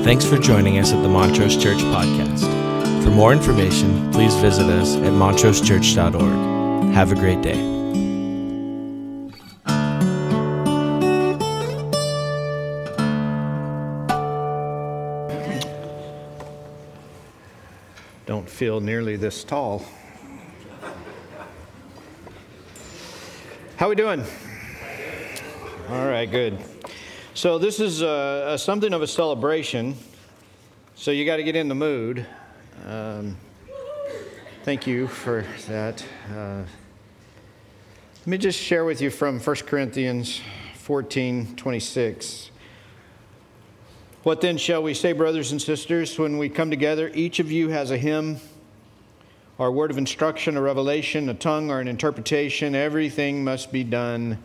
Thanks for joining us at the Montrose Church Podcast. For more information, please visit us at montrosechurch.org. Have a great day. Don't feel nearly this tall. How we doing? All right, good. So this is something of a celebration, so you got to get in the mood. Thank you for that. Let me just share with you from 1 Corinthians 14:26. What then shall we say, brothers and sisters, when we come together? Each of you has a hymn, or a word of instruction, a revelation, a tongue, or an interpretation. Everything must be done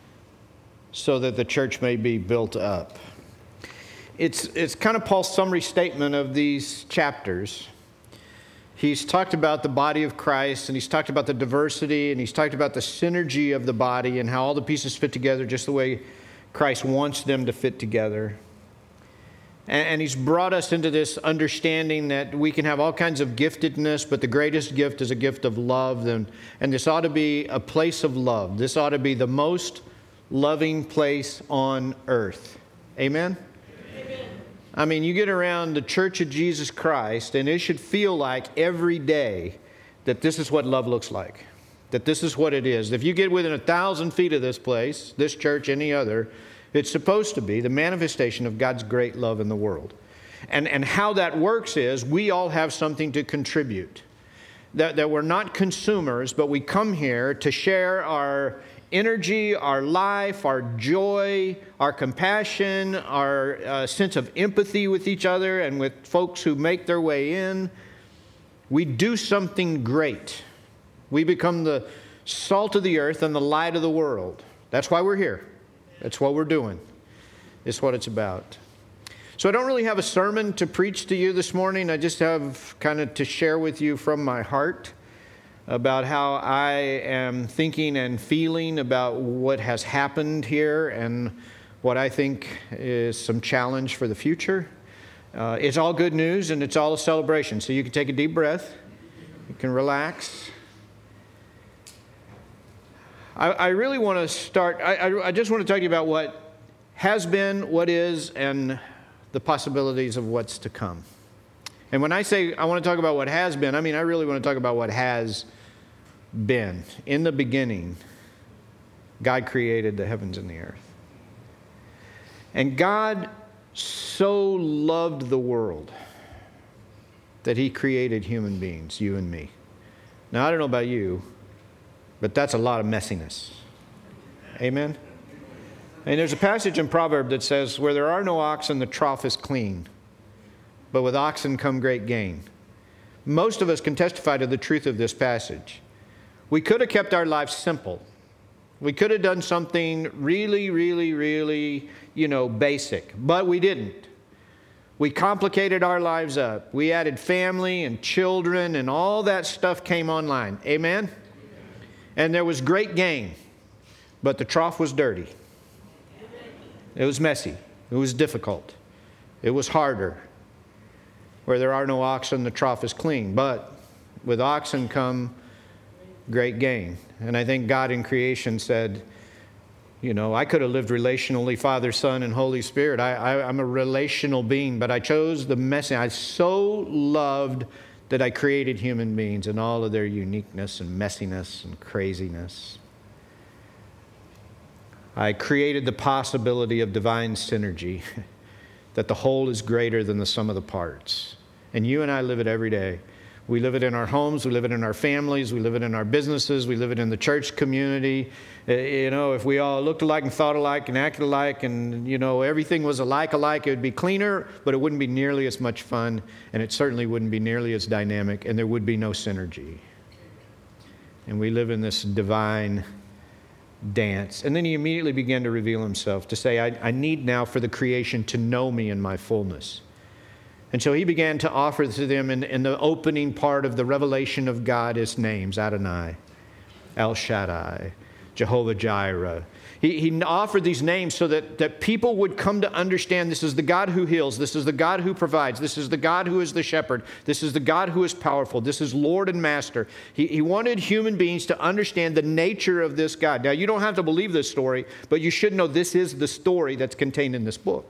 so that the church may be built up. It's kind of Paul's summary statement of these chapters. He's talked about the body of Christ, and he's talked about the diversity, and he's talked about the synergy of the body and how all the pieces fit together just the way Christ wants them to fit together. And he's brought us into this understanding that we can have all kinds of giftedness, but the greatest gift is a gift of love. And this ought to be a place of love. This ought to be the most loving place on earth. Amen? Amen. I mean, you get around the Church of Jesus Christ, and it should feel like every day that this is what love looks like. That this is what it is. If you get within 1,000 feet of this place, this church, any other, it's supposed to be the manifestation of God's great love in the world. And how that works is we all have something to contribute. That we're not consumers, but we come here to share our energy, our life, our joy, our compassion, our sense of empathy with each other and with folks who make their way in. We do something great. We become the salt of the earth and the light of the world. That's why we're here. That's what we're doing. It's what it's about. So I don't really have a sermon to preach to you this morning. I just have kind of to share with you from my heart about how I am thinking and feeling about what has happened here and what I think is some challenge for the future. It's all good news and it's all a celebration. So you can take a deep breath. You can relax. I really want to start, I just want to talk to you about what has been, what is, and the possibilities of what's to come. And when I say I want to talk about what has been, I mean I really want to talk about what has been. In the beginning, God created the heavens and the earth. And God so loved the world that He created human beings, you and me. Now, I don't know about you, but that's a lot of messiness. Amen? And there's a passage in Proverbs that says, where there are no oxen, the trough is clean. But with oxen come great gain. Most of us can testify to the truth of this passage. We could have kept our lives simple. We could have done something really, really, really, basic. But we didn't. We complicated our lives up. We added family and children and all that stuff came online. Amen? And there was great gain. But the trough was dirty. It was messy. It was difficult. It was harder. Where there are no oxen, the trough is clean. But with oxen come great gain. And I think God in creation said, I could have lived relationally, Father, Son, and Holy Spirit. I'm a relational being, but I chose the message. I so loved that I created human beings and all of their uniqueness and messiness and craziness. I created the possibility of divine synergy, that the whole is greater than the sum of the parts. And you and I live it every day. We live it in our homes, we live it in our families, we live it in our businesses, we live it in the church community. If we all looked alike and thought alike and acted alike and, everything was alike, it would be cleaner, but it wouldn't be nearly as much fun, and it certainly wouldn't be nearly as dynamic, and there would be no synergy. And we live in this divine dance. And then He immediately began to reveal Himself, to say, I need now for the creation to know me in my fullness. And so He began to offer to them in the opening part of the revelation of God His names, Adonai, El Shaddai, Jehovah Jireh. He offered these names so that people would come to understand this is the God who heals, this is the God who provides, this is the God who is the shepherd, this is the God who is powerful, this is Lord and Master. He wanted human beings to understand the nature of this God. Now, you don't have to believe this story, but you should know this is the story that's contained in this book.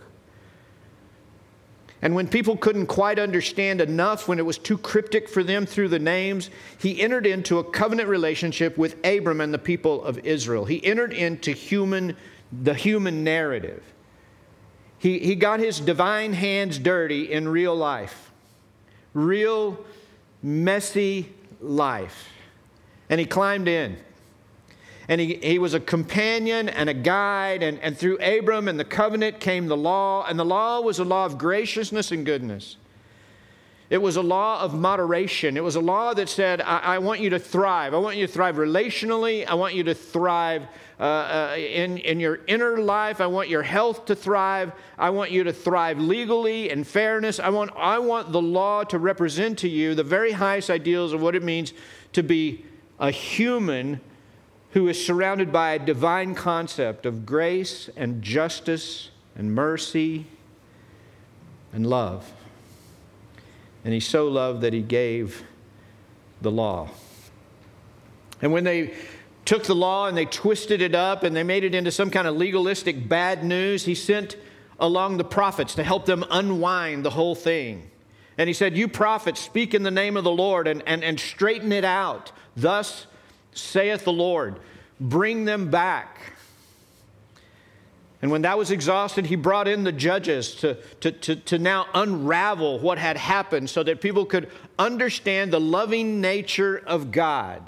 And when people couldn't quite understand enough, when it was too cryptic for them through the names, he entered into a covenant relationship with Abram and the people of Israel. He entered into the human narrative. He got his divine hands dirty in real life. Real, messy life. And he climbed in. And he was a companion and a guide, and through Abram and the covenant came the law, and the law was a law of graciousness and goodness. It was a law of moderation. It was a law that said, I want you to thrive. I want you to thrive relationally. I want you to thrive in your inner life. I want your health to thrive. I want you to thrive legally and fairness. I want the law to represent to you the very highest ideals of what it means to be a human who is surrounded by a divine concept of grace and justice and mercy and love. And he so loved that he gave the law. And when they took the law and they twisted it up and they made it into some kind of legalistic bad news, he sent along the prophets to help them unwind the whole thing. And he said, you prophets, speak in the name of the Lord and straighten it out. Thus saith the Lord, bring them back. And when that was exhausted, he brought in the judges to now unravel what had happened so that people could understand the loving nature of God.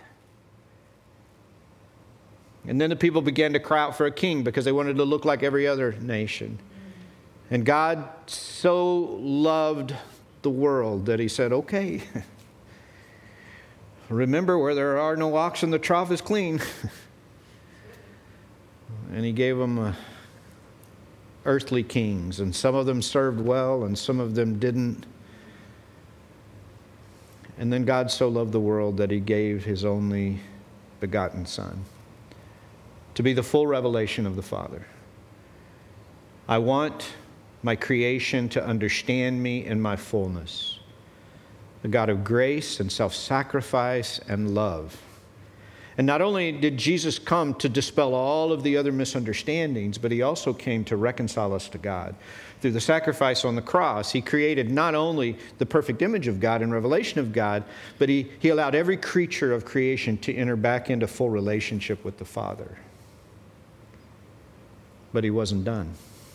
And then the people began to cry out for a king because they wanted to look like every other nation. And God so loved the world that he said, okay, remember where there are no oxen, the trough is clean. And he gave them earthly kings, and some of them served well, and some of them didn't. And then God so loved the world that he gave his only begotten Son to be the full revelation of the Father. I want my creation to understand me in my fullness, the God of grace and self-sacrifice and love. And not only did Jesus come to dispel all of the other misunderstandings, but he also came to reconcile us to God. Through the sacrifice on the cross, he created not only the perfect image of God and revelation of God, but he allowed every creature of creation to enter back into full relationship with the Father. But he wasn't done.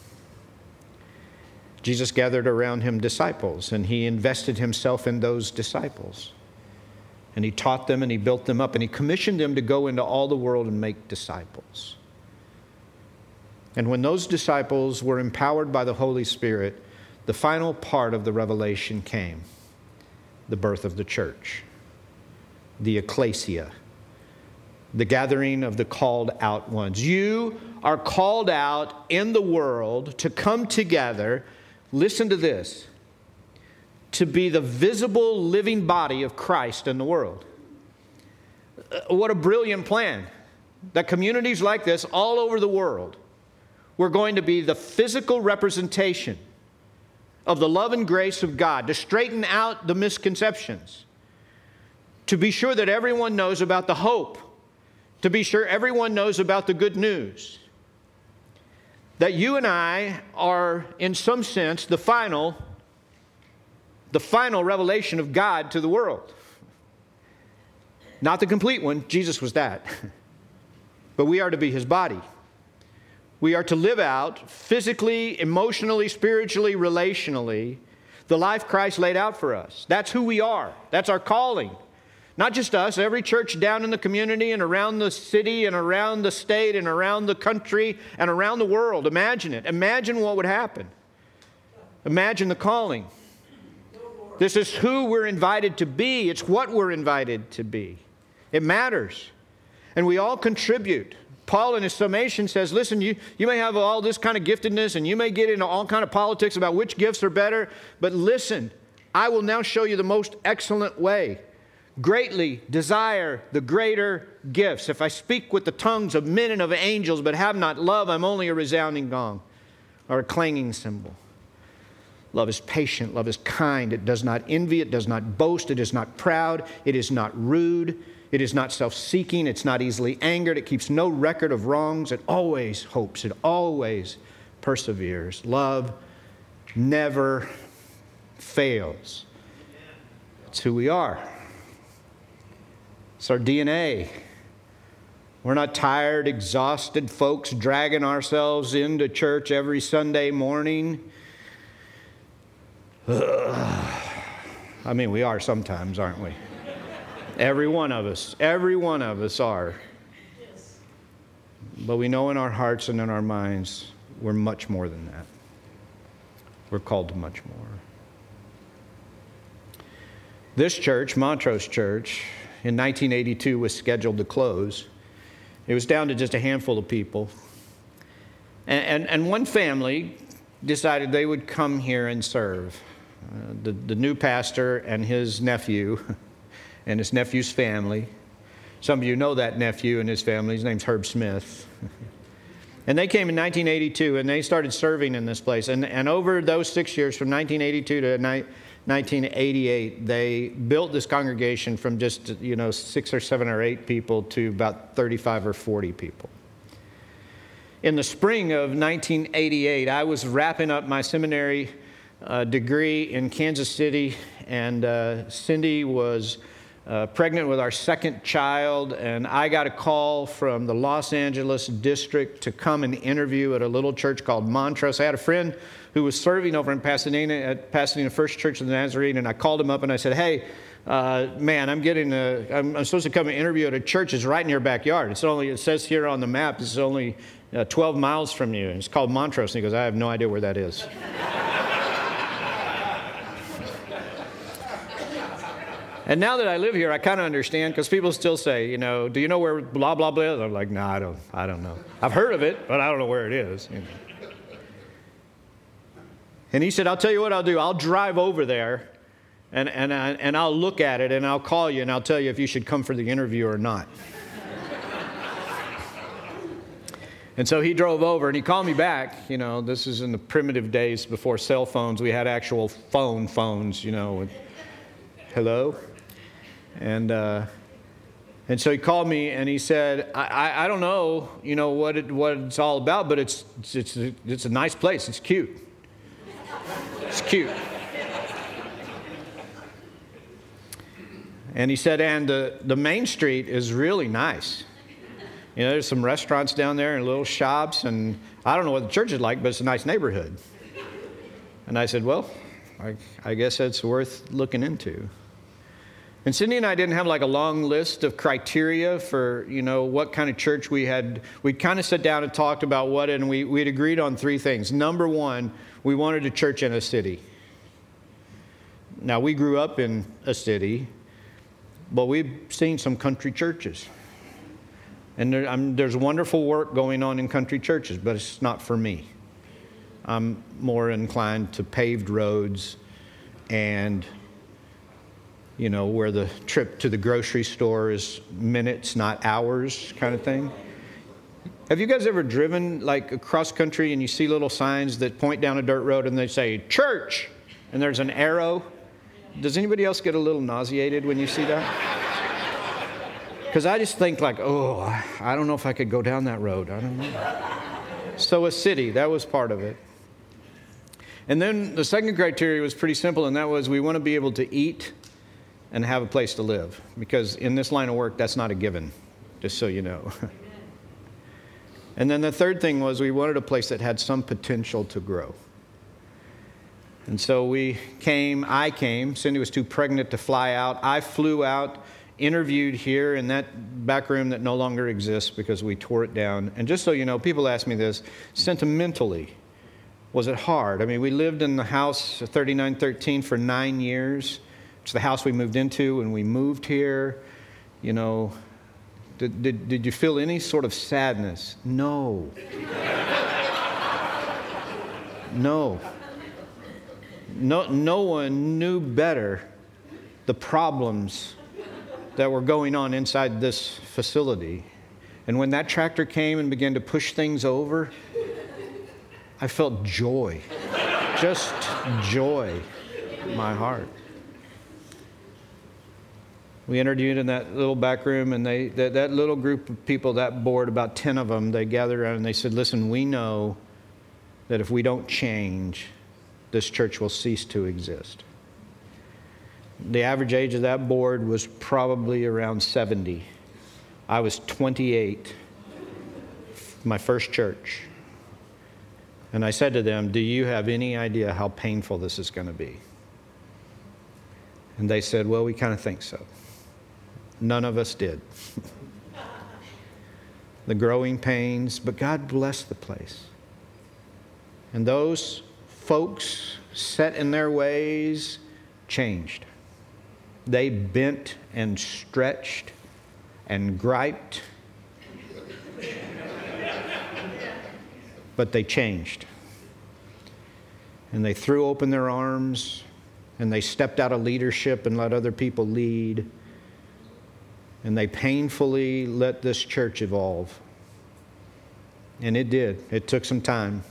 Jesus gathered around him disciples, and he invested himself in those disciples. And he taught them and he built them up and he commissioned them to go into all the world and make disciples. And when those disciples were empowered by the Holy Spirit, the final part of the revelation came, the birth of the church, the ecclesia, the gathering of the called out ones. You are called out in the world to come together, listen to this, to be the visible living body of Christ in the world. What a brilliant plan. That communities like this all over the world, we're going to be the physical representation of the love and grace of God, to straighten out the misconceptions, to be sure that everyone knows about the hope, to be sure everyone knows about the good news. That you and I are, in some sense, the final revelation of God to the world. Not the complete one. Jesus was that. But we are to be his body. We are to live out physically, emotionally, spiritually, relationally, the life Christ laid out for us. That's who we are. That's our calling. Not just us, every church down in the community and around the city and around the state and around the country and around the world. Imagine it. Imagine what would happen. Imagine the calling. This is who we're invited to be. It's what we're invited to be. It matters. And we all contribute. Paul in his summation says, listen, you may have all this kind of giftedness and you may get into all kind of politics about which gifts are better, but listen, I will now show you the most excellent way. greatly desire the greater gifts. If I speak with the tongues of men and of angels, but have not love, I'm only a resounding gong or a clanging cymbal. Love is patient. Love is kind. It does not envy. It does not boast. It is not proud. It is not rude. It is not self-seeking. It's not easily angered. It keeps no record of wrongs. It always hopes. It always perseveres. Love never fails. It's who we are. It's our DNA. We're not tired, exhausted folks dragging ourselves into church every Sunday morning. I mean, we are sometimes, aren't we? Every one of us are. But we know in our hearts and in our minds, we're much more than that. We're called to much more. This church, Montrose Church, in 1982 was scheduled to close. It was down to just a handful of people. And one family decided they would come here and serve. The new pastor and his nephew and his nephew's family. Some of you know that nephew and his family. His name's Herb Smith. And they came in 1982 and they started serving in this place. And over those 6 years, from 1982 to 1988, they built this congregation from just 6 or 7 or 8 people to about 35 or 40 people. In the spring of 1988, I was wrapping up my seminary degree in Kansas City, and Cindy was pregnant with our second child, and I got a call from the Los Angeles district to come and interview at a little church called Montrose. I had a friend who was serving over in Pasadena at Pasadena First Church of the Nazarene, and I called him up and I said, "Hey, man, I'm supposed to come and interview at a church. It's right in your backyard. It says here on the map, it's only 12 miles from you. And it's called Montrose." And he goes, "I have no idea where that is." And now that I live here, I kind of understand, because people still say, "Do you know where blah, blah, blah is?" I'm like, "No, I don't know. I've heard of it, but I don't know where it is." And he said, "I'll tell you what I'll do. I'll drive over there, and I'll look at it, and I'll call you, and I'll tell you if you should come for the interview or not." And so he drove over, and he called me back. This is in the primitive days before cell phones. We had actual phones, with hello. And so he called me and he said, I don't know, what it's all about, but it's a nice place. It's cute. It's cute. And he said, and the main street is really nice. There's some restaurants down there and little shops, and I don't know what the church is like, but it's a nice neighborhood. And I said, well, I guess that's worth looking into. And Cindy and I didn't have like a long list of criteria for, what kind of church we had. We'd kind of sat down and talked about and we'd agreed on 3 things. Number 1, we wanted a church in a city. Now, we grew up in a city, but we've seen some country churches. And there's wonderful work going on in country churches, but it's not for me. I'm more inclined to paved roads and where the trip to the grocery store is minutes, not hours kind of thing. Have you guys ever driven like across country and you see little signs that point down a dirt road and they say, "Church," and there's an arrow? Does anybody else get a little nauseated when you see that? Because I just think like, I don't know if I could go down that road. I don't know. So a city, that was part of it. And then the second criteria was pretty simple, and that was we want to be able to eat and have a place to live. Because in this line of work, that's not a given, just so you know. And then the third thing was we wanted a place that had some potential to grow. And so I came. Cindy was too pregnant to fly out. I flew out, interviewed here in that back room that no longer exists because we tore it down. And just so you know, people ask me this, sentimentally, was it hard? I mean, we lived in the house 3913 for 9 years. It's the house we moved into when we moved here. Did you feel any sort of sadness? No. No one knew better the problems that were going on inside this facility. And when that tractor came and began to push things over, I felt joy, just joy in my heart. We interviewed in that little back room, and that little group of people, that board, about 10 of them, they gathered around and they said, listen, we know that if we don't change, this church will cease to exist. The average age of that board was probably around 70. I was 28, my first church. And I said to them, do you have any idea how painful this is going to be? And they said, well, we kind of think so. None of us did. The growing pains, but God blessed the place. And those folks set in their ways changed. They bent and stretched and griped, but they changed. And they threw open their arms, and they stepped out of leadership and let other people lead. And they painfully let this church evolve. And it did. It took some time.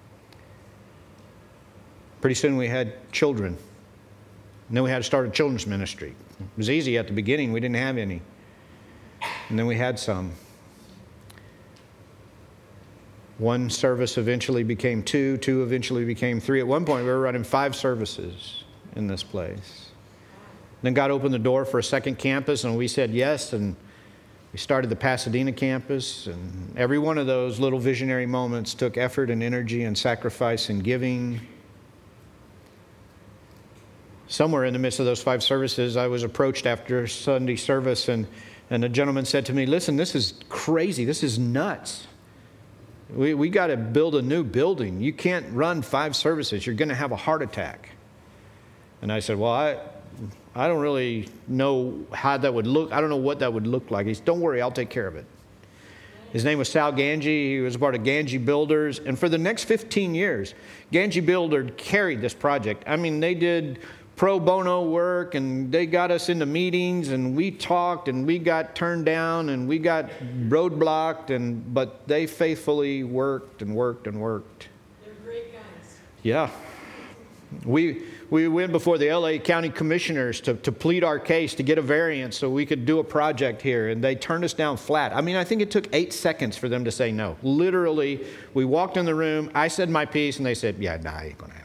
Pretty soon we had children. And then we had to start a children's ministry. It was easy at the beginning. We didn't have any. And then we had some. One service eventually became two eventually became three. At one point, we were running 5 services in this place. Then God opened the door for a second campus, and we said yes, and we started the Pasadena campus. And every one of those little visionary moments took effort and energy and sacrifice and giving. Somewhere in the midst of those 5 services, I was approached after Sunday service, and a gentleman said to me, listen, this is crazy. This is nuts. We got to build a new building. You can't run 5 services. You're going to have a heart attack. And I said, well, I don't really know how that would look. I don't know what that would look like. He said, don't worry, I'll take care of it. His name was Sal Ganji. He was a part of Ganji Builders. And for the next 15 years, Ganji Builder carried this project. I mean, they did pro bono work, and they got us into meetings, and we talked, and we got turned down, and we got roadblocked, but they faithfully worked and worked and worked. They're great guys. Yeah. We went before the LA County Commissioners to plead our case to get a variance so we could do a project here, and they turned us down flat. I mean, I think it took 8 seconds for them to say no. Literally, we walked in the room, I said my piece, and they said, yeah, nah, ain't gonna happen.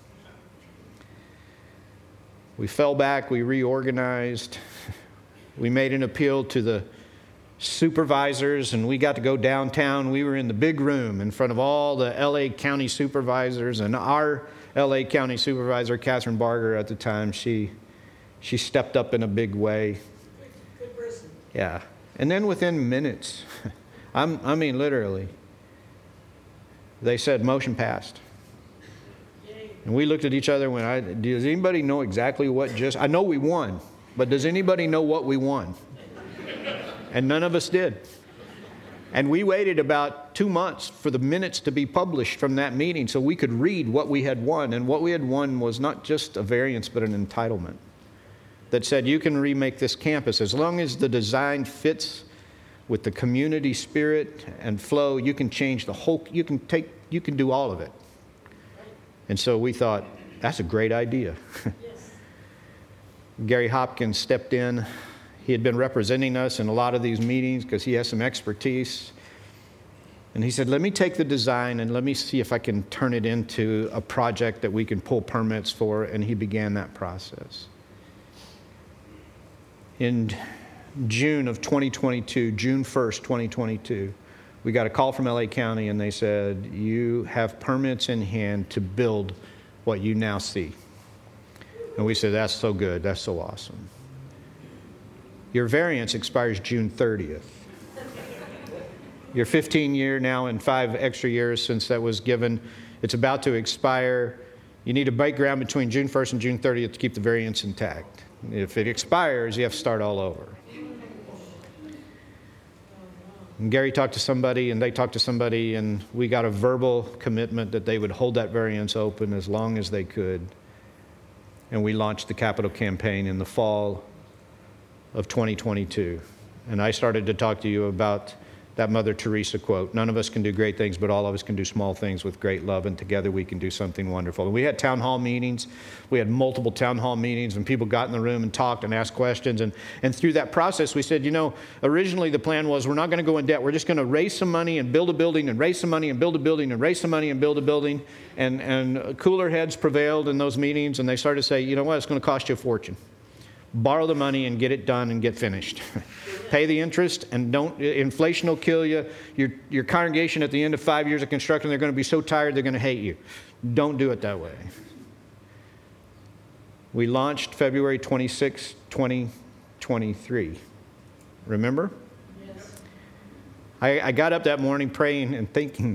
We fell back, we reorganized, we made an appeal to the supervisors, and we got to go downtown. We were in the big room in front of all the LA County supervisors, and our LA County supervisor, Catherine Barger at the time, she stepped up in a big way. Good person. Yeah. And then within minutes, I mean literally, they said motion passed. And we looked at each other and went, does anybody know exactly what I know we won, but does anybody know what we won? And none of us did. And we waited about 2 months for the minutes to be published from that meeting so we could read what we had won. And what we had won was not just a variance, but an entitlement that said you can remake this campus. As long as the design fits with the community spirit and flow, you can change the whole, you can do all of it. And so we thought, that's a great idea. Yes. Gary Hopkins stepped in. He had been representing us in a lot of these meetings because he has some expertise. And he said, let me take the design and let me see if I can turn it into a project that we can pull permits for. And he began that process. In June of 2022, June 1st, 2022, we got a call from LA County, and they said, you have permits in hand to build what you now see. And we said, that's so good. That's so awesome. Your variance expires June 30th. Your 15-year now and 5 extra years since that was given, it's about to expire. You need to break ground between June 1st and June 30th to keep the variance intact. If it expires, you have to start all over. And Gary talked to somebody, and they talked to somebody, and we got a verbal commitment that they would hold that variance open as long as they could. And we launched the capital campaign in the fall of 2022. And I started to talk to you about that Mother Teresa quote, none of us can do great things, but all of us can do small things with great love, and together we can do something wonderful. And we had town hall meetings. We had multiple town hall meetings, and people got in the room and talked and asked questions. And through that process, we said, originally the plan was we're not going to go in debt. We're just going to raise some money and build a building and raise some money and build a building and raise some money and build a building. And cooler heads prevailed in those meetings, and they started to say, you know what, it's going to cost you a fortune. Borrow the money and get it done and get finished. Pay the interest, and inflation will kill you. Your congregation at the end of 5 years of construction, they're going to be so tired they're going to hate you. Don't do it that way. We launched February 26, 2023. Remember? Yes. I got up that morning praying and thinking,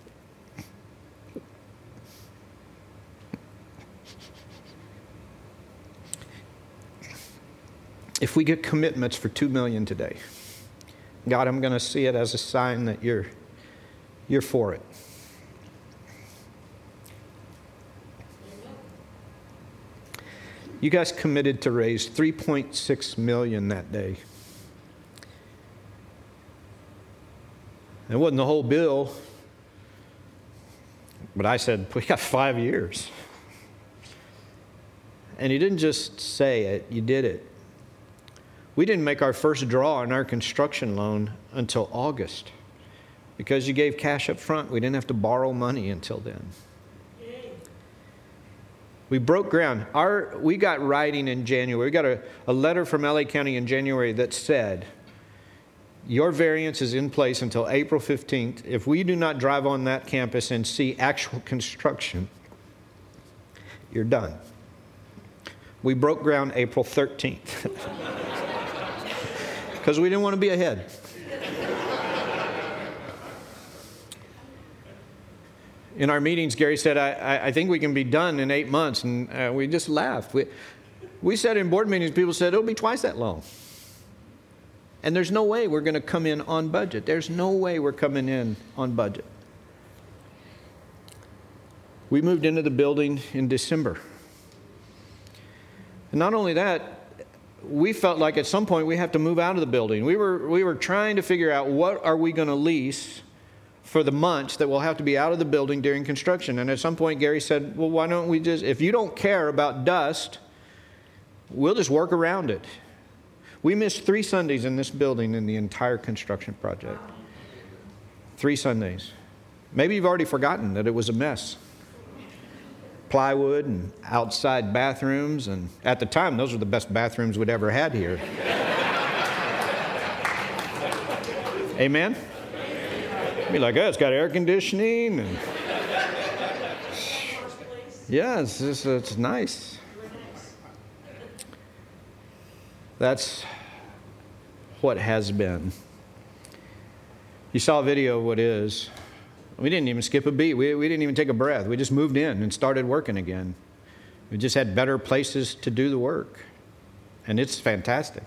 if we get commitments for $2 million today, God, I'm going to see it as a sign that you're for it. You guys committed to raise $3.6 million that day. It wasn't the whole bill, but I said, we got 5 years. And you didn't just say it, you did it. We didn't make our first draw on our construction loan until August. Because you gave cash up front, we didn't have to borrow money until then. Yay. We broke ground. We got writing in January. We got a letter from LA County in January that said, your variance is in place until April 15th. If we do not drive on that campus and see actual construction, you're done. We broke ground April 13th. Because we didn't want to be ahead. In our meetings, Gary said, I think we can be done in 8 months. And we just laughed. We said in board meetings, people said, it'll be twice that long. And there's no way we're going to come in on budget. There's no way we're coming in on budget. We moved into the building in December. And not only that, we felt like at some point we have to move out of the building. We were trying to figure out what are we going to lease for the months that we'll have to be out of the building during construction. And at some point Gary said, well, why don't we just, if you don't care about dust, we'll just work around it. We missed 3 Sundays in this building in the entire construction project. 3 Sundays. Maybe you've already forgotten that it was a mess. Plywood and outside bathrooms, and at the time those were the best bathrooms we'd ever had here. Amen? Be like, oh, it's got air conditioning, and yeah, it's nice. That's what has been. You saw a video of what is. We didn't even skip a beat. We didn't even take a breath. We just moved in and started working again. We just had better places to do the work. And it's fantastic.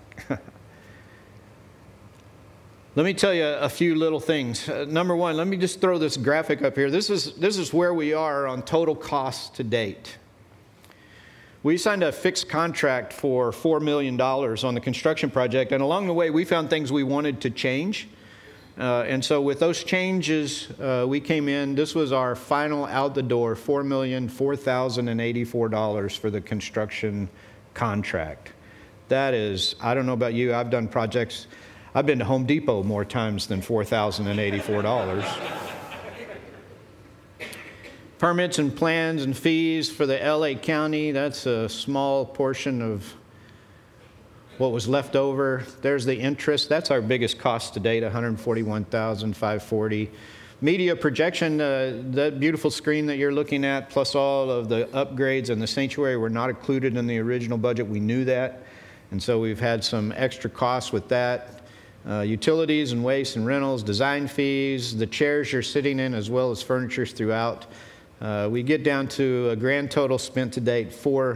Let me tell you a few little things. Number one, let me just throw this graphic up here. This is where we are on total costs to date. We signed a fixed contract for $4 million on the construction project. And along the way, we found things we wanted to change. And so with those changes, we came in. This was our final out the door, $4,004,084 for the construction contract. That is, I don't know about you, I've done projects. I've been to Home Depot more times than $4,084. Permits and plans and fees for the LA County, that's a small portion of what was left over. There's the interest. That's our biggest cost to date, $141,540. Media projection, that beautiful screen that you're looking at, plus all of the upgrades and the sanctuary were not included in the original budget. We knew that. And so we've had some extra costs with that. Utilities and waste and rentals, design fees, the chairs you're sitting in, as well as furniture throughout. We get down to a grand total spent to date,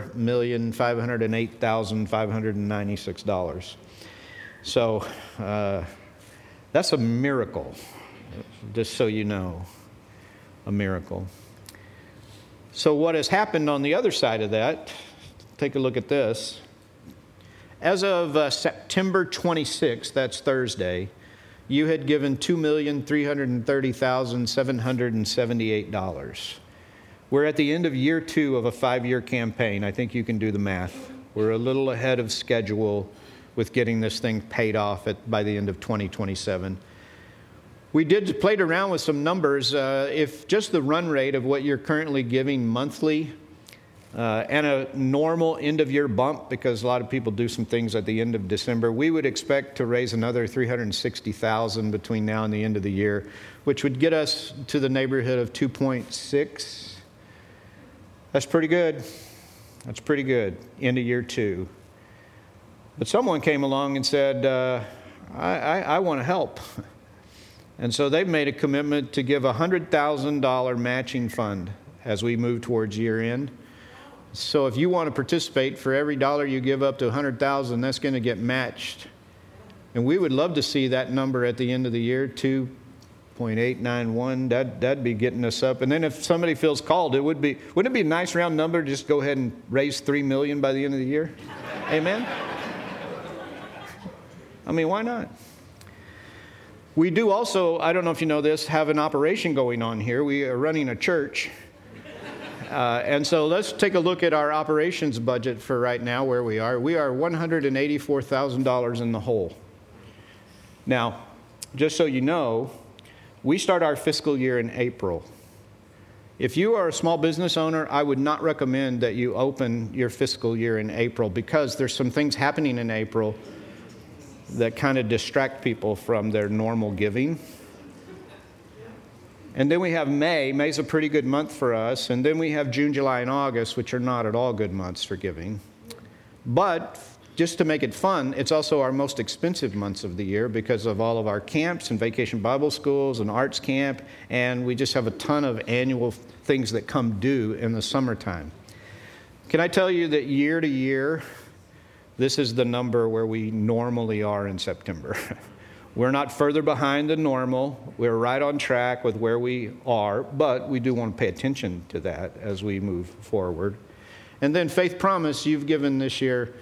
$4,508,596. So that's a miracle, just so you know, a miracle. So what has happened on the other side of that, take a look at this. As of September 26th, that's Thursday, you had given $2,330,778. We're at the end of year 2 of a 5-year campaign. I think you can do the math. We're a little ahead of schedule with getting this thing paid off by the end of 2027. We played around with some numbers. If just the run rate of what you're currently giving monthly and a normal end-of-year bump, because a lot of people do some things at the end of December, we would expect to raise another $360,000 between now and the end of the year, which would get us to the neighborhood of 2.6. That's pretty good. That's pretty good. End of year 2. But someone came along and said, I want to help. And so they've made a commitment to give a $100,000 matching fund as we move towards year end. So if you want to participate, for every dollar you give up to $100,000, that's going to get matched. And we would love to see that number at the end of the year, 2.891. That'd be getting us up. And then if somebody feels called, wouldn't it be a nice round number to just go ahead and raise $3 million by the end of the year? Amen? I mean, why not? We do also, I don't know if you know this, have an operation going on here. We are running a church. And so let's take a look at our operations budget for right now, where we are. We are $184,000 in the hole. Now, just so you know, we start our fiscal year in April. If you are a small business owner, I would not recommend that you open your fiscal year in April, because there's some things happening in April that kind of distract people from their normal giving. And then we have May. May's a pretty good month for us. And then we have June, July, and August, which are not at all good months for giving. But just to make it fun, it's also our most expensive months of the year because of all of our camps and vacation Bible schools and arts camp. And we just have a ton of annual things that come due in the summertime. Can I tell you that year to year, this is the number where we normally are in September? We're not further behind than normal. We're right on track with where we are, but we do want to pay attention to that as we move forward. And then Faith Promise, you've given this year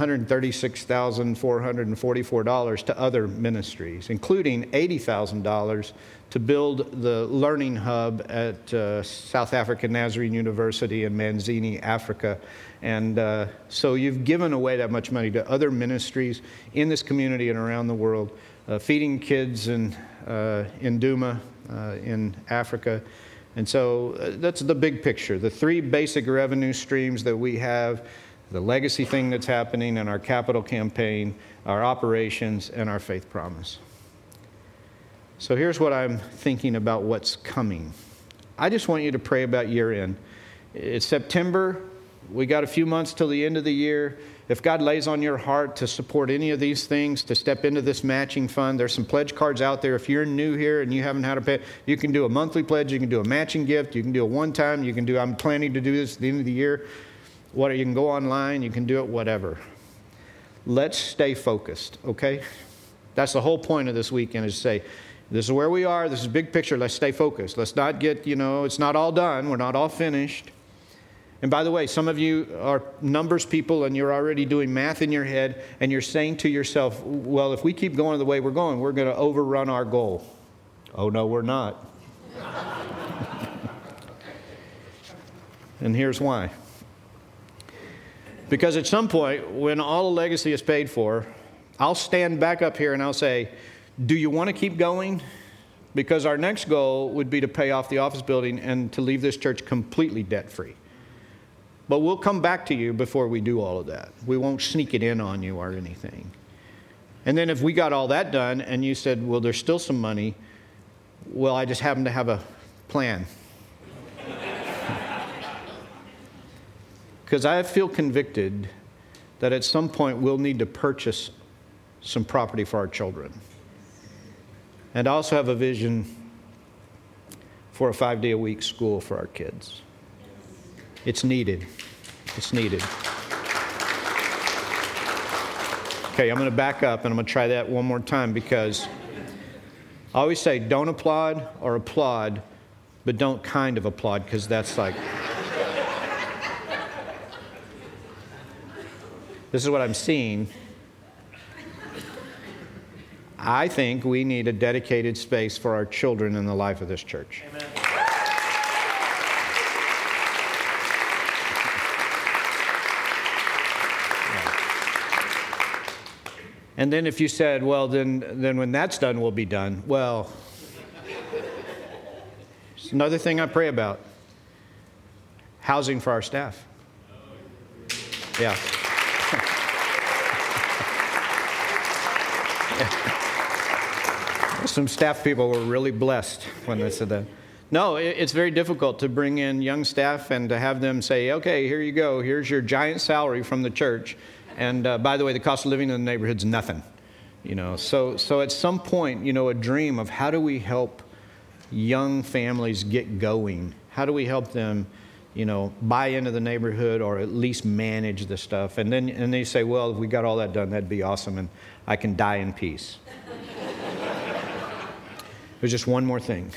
$136,444 to other ministries, including $80,000 to build the learning hub at South African Nazarene University in Manzini, Africa. And so you've given away that much money to other ministries in this community and around the world, feeding kids in Duma in Africa. And so that's the big picture. The 3 basic revenue streams that we have: the legacy thing that's happening in our capital campaign, our operations, and our Faith Promise. So here's what I'm thinking about what's coming. I just want you to pray about year end. It's September. We got a few months till the end of the year. If God lays on your heart to support any of these things, to step into this matching fund, there's some pledge cards out there. If you're new here and you haven't had a pay, you can do a monthly pledge, you can do a matching gift, you can do a one-time, you can do, I'm planning to do this at the end of the year. You can go online, you can do it, whatever. Let's stay focused, okay? That's the whole point of this weekend, is to say, this is where we are, this is big picture, let's stay focused. Let's not get, it's not all done, we're not all finished. And by the way, some of you are numbers people and you're already doing math in your head and you're saying to yourself, well, if we keep going the way we're going, we're going to overrun our goal. Oh, no, we're not. And here's why. Because at some point, when all the legacy is paid for, I'll stand back up here and I'll say, do you want to keep going? Because our next goal would be to pay off the office building and to leave this church completely debt-free. But we'll come back to you before we do all of that. We won't sneak it in on you or anything. And then if we got all that done and you said, well, there's still some money, well, I just happen to have a plan. Because I feel convicted that at some point we'll need to purchase some property for our children. And I also have a vision for a 5-day-a-week school for our kids. It's needed. It's needed. Okay, I'm going to back up and I'm going to try that one more time, because I always say don't applaud or applaud, but don't kind of applaud, because that's like... This is what I'm seeing. I think we need a dedicated space for our children in the life of this church. Amen. And then if you said, well, then when that's done, we'll be done. Well, it's another thing I pray about. Housing for our staff. Yeah. Some staff people were really blessed when they said that. No, it's very difficult to bring in young staff and to have them say, okay, here you go. Here's your giant salary from the church. And by the way, the cost of living in the neighborhood's nothing. So at some point, a dream of how do we help young families get going? How do we help them, buy into the neighborhood or at least manage the stuff? And they say, well, if we got all that done, that'd be awesome, and I can die in peace. There's just one more thing.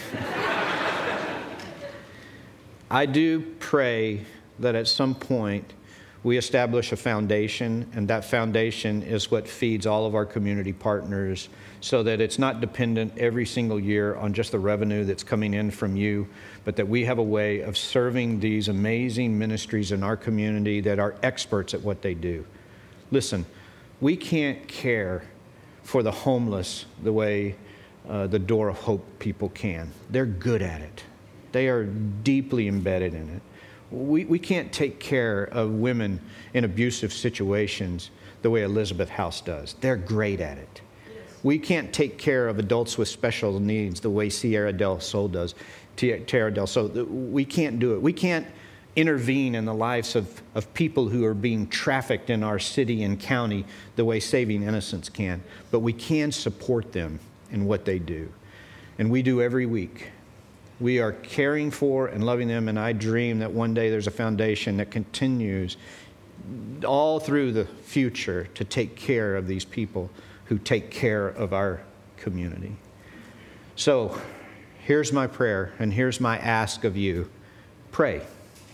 I do pray that at some point we establish a foundation, and that foundation is what feeds all of our community partners so that it's not dependent every single year on just the revenue that's coming in from you, but that we have a way of serving these amazing ministries in our community that are experts at what they do. Listen, we can't care for the homeless the way the Door of Hope people can. They're good at it. They are deeply embedded in it. We can't take care of women in abusive situations the way Elizabeth House does. They're great at it. Yes. We can't take care of adults with special needs the way Tierra del Sol does. We can't do it. We can't intervene in the lives of people who are being trafficked in our city and county the way Saving Innocents can. But we can support them in what they do. And we do every week. We are caring for and loving them, and I dream that one day there's a foundation that continues all through the future to take care of these people who take care of our community. So here's my prayer, and here's my ask of you. Pray.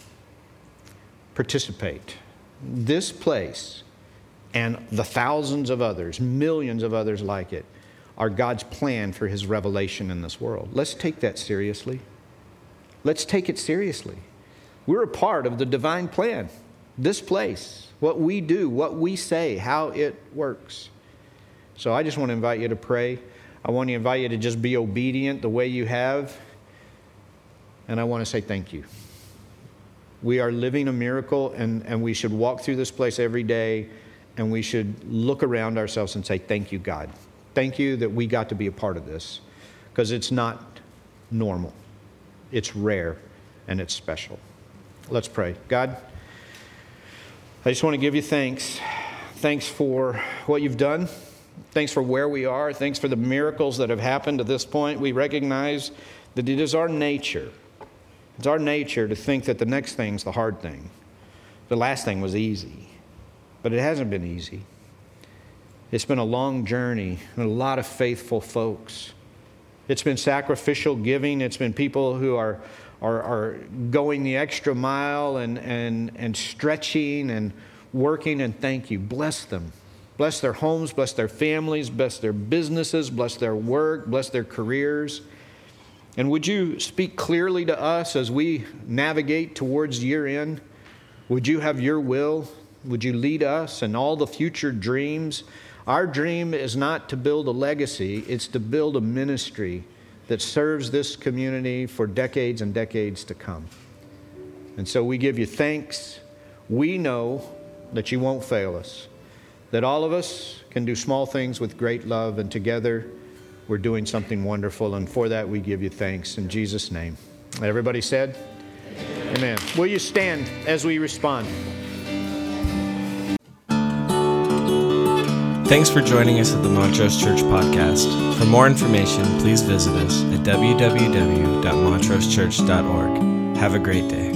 Participate. This place and the thousands of others, millions of others like it, are God's plan for His revelation in this world. Let's take that seriously. Let's take it seriously. We're a part of the divine plan. This place, what we do, what we say, how it works. So I just want to invite you to pray. I want to invite you to just be obedient the way you have. And I want to say thank you. We are living a miracle, and we should walk through this place every day, and we should look around ourselves and say, thank you, God. Thank you that we got to be a part of this, because it's not normal. It's rare, and it's special. Let's pray. God, I just want to give you thanks. Thanks for what you've done. Thanks for where we are. Thanks for the miracles that have happened to this point. We recognize that it is our nature. It's our nature to think that the next thing's the hard thing. The last thing was easy, but it hasn't been easy. It's been a long journey and a lot of faithful folks. It's been sacrificial giving. It's been people who are going the extra mile and stretching and working, and thank you. Bless them. Bless their homes, bless their families, bless their businesses, bless their work, bless their careers. And would you speak clearly to us as we navigate towards year end? Would you have your will? Would you lead us in all the future dreams? Our dream is not to build a legacy, it's to build a ministry that serves this community for decades and decades to come. And so we give you thanks. We know that you won't fail us, that all of us can do small things with great love, and together we're doing something wonderful, and for that we give you thanks in Jesus' name. Everybody said? Amen. Will you stand as we respond? Thanks for joining us at the Montrose Church Podcast. For more information, please visit us at www.montrosechurch.org. Have a great day.